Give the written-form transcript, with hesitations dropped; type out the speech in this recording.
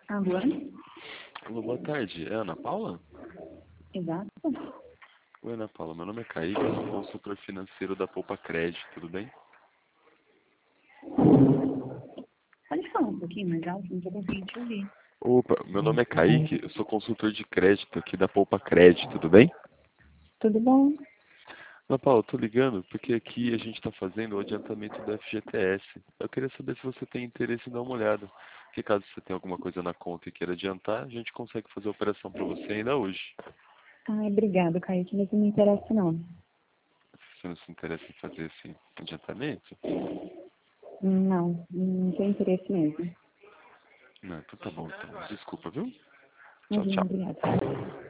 Alô? Alô, boa tarde. É a Ana Paula? Exato. Oi, Ana Paula. Meu nome é Kaique, eu sou consultor financeiro da Poupa Crédito, tudo bem? Pode falar um pouquinho mais alto, não estou conseguindo te ouvir. Opa, meu nome é Kaique, eu sou consultor de crédito aqui da Poupa Crédito, tudo bem? Tudo bom? Ana Paula, eu tô ligando porque aqui a gente está fazendo o adiantamento do FGTS. Eu queria saber se você tem interesse em dar uma olhada. Porque caso você tenha alguma coisa na conta e queira adiantar, a gente consegue fazer a operação para você ainda hoje. Ai, obrigado, Kaique, mas não me interessa não. Se você não se interessa em fazer esse adiantamento? Não tenho interesse mesmo. Não, então tá bom, então. Desculpa, viu? Tchau, Imagina, tchau. obrigada.